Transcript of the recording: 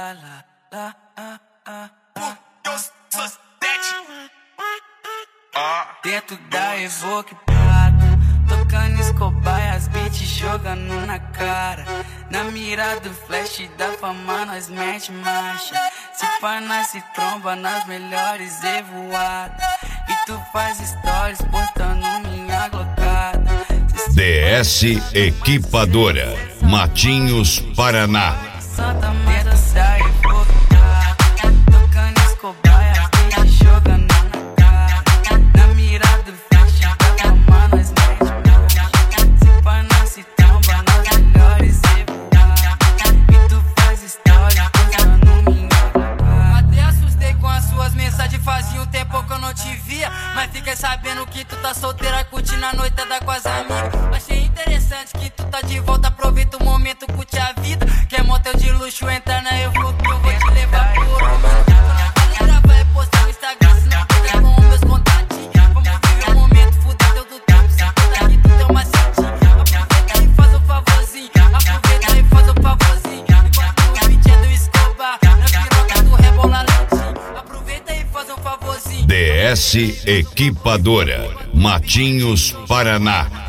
Dentro da Evoque Prata, tocando Escobar e as beats jogando na cara. Na mira do flash da fama nós mete marcha. Se pá nós se tromba nas melhores evoadas. E tu faz stories postando minha glocada. DS Equipadora, Matinhos, Paraná. Santa Mera da Evoque Prata, tocando Escobar e as beats jogando na cara. Na mira do flash da fama nós mete marcha. Se pá nós se tromba nas melhores evoadas. E tu faz stories postando minha glocada. Até assustei com as suas mensagens, fazia um tempo que eu não te via. Mas fiquei sabendo que tu tá solteira, curtindo a noitada com as amigas. Achei interessante que tu tá de volta, aproveita o momento, curte a vida. Quer motel de luxo, entra na Evoque, eu vou te levar por um minuto. Não grava e postar no Instagram, se não quiser com os meus contatinhos. Vamos viver o momento, fuder teu do tempo, se conta que tu tem uma setinha. Aproveita e faz um favorzinho, aproveita e faz um favorzinho. Enquanto o beat é do Escobar, na piroca tu rebola lentinho. Aproveita e faz um favorzinho. DS Equipadora, Matinhos, Paraná.